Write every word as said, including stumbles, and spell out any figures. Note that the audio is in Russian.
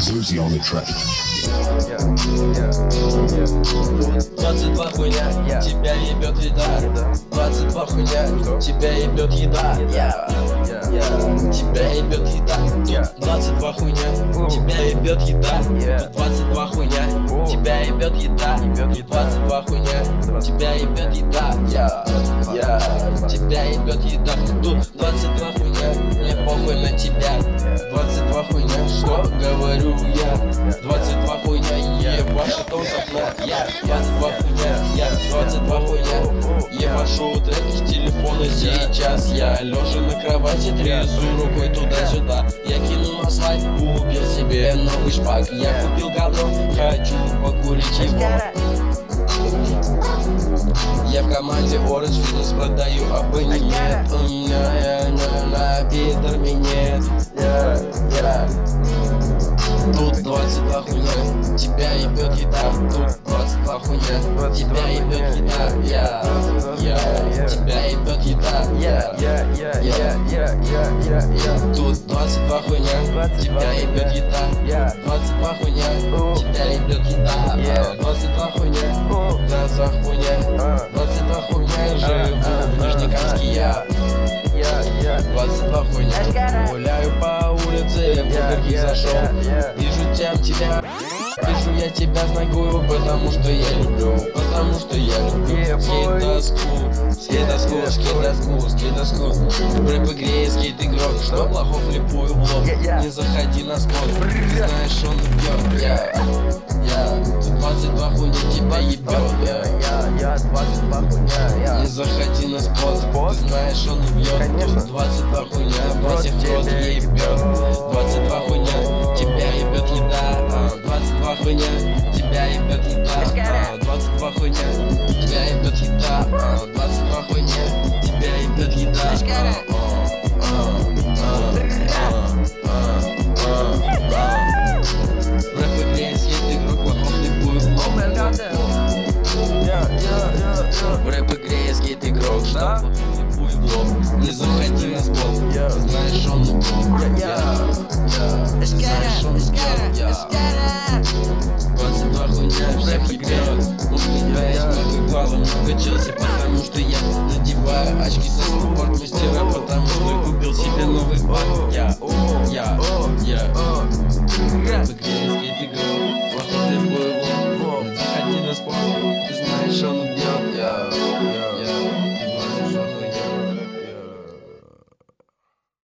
Zuzi on the track. двадцать два хуйня, тебя ебет еда. двадцать два хуйня, тебя ебет еда. Тебя ебет еда. двадцать два хуйня, тебя ебет еда. двадцать два хуйня, тебя ебет еда. двадцать два хуйня, тебя ебет еда. Тебя ебет еда. Тут двадцать два хуйня, мне похуй на тебя. двадцать два хуйня, что говорю я. двадцать два хуйня, ебашу тон сопна. Я двадцать два хуйня, я двадцать два хуйня. Ебашу треки с телефона сейчас. Я лежа на кровати, трясу рукой туда-сюда. Я кинул на слайд, купил себе новый шпак. Я купил говно, хочу покурить его. Я в команде Orange Fitness, продаю абонемент. У меня я на Питер минет. Тут двадцать два хуйня, тебя ебет еда. Тут двадцать два хуйня, тебя ебет еда. Я, я, тебя ебет еда. Я, я, я, я. Тут двадцать два хуйня, тебя ебет еда. двадцать два хуйня, тебя ебет еда. двадцать два хуйня, да за хуйня. двадцать два хуйня, живу в Нижнекамске я. двадцать два хуйня, гуляю по улице, в бургерки зашел. Вижу тем тебя, вижу я тебя знакую, потому что я люблю, потому что я люблю. Скейт-доску, скейт-доску, скейт-доску, скейт-доску. В рэп-игре скейт-игрок, что плохов липую в лоб. Не заходи на спот, ты знаешь, он бьет. Я, я, тут двадцать два хуйня, тебя ебет. Я, двадцать два хуйня, не заходи на спот, ты знаешь, он бьет. Тут двадцать два хуйня, бросив рот ебет. двадцать два хуйня, тебя ебет еда. двадцать два хуйня, тебя ебет еда. двадцать два хуйня, тебя ебет еда. двадцать два хуйня, тебя ебет еда. В рэп-игре скейт игрок, плохов липую в лоб. В рэп-игре скейт игрок, что плохов липую в лоб. Не заходи на спот, знаешь, он ублом. Знаешь, он ублом. двадцать два хуйня, всех ебет. У меня есть много главы, много Челси, потому что я надеваю очки со спортмастера, потому что купил себе новый пак. Я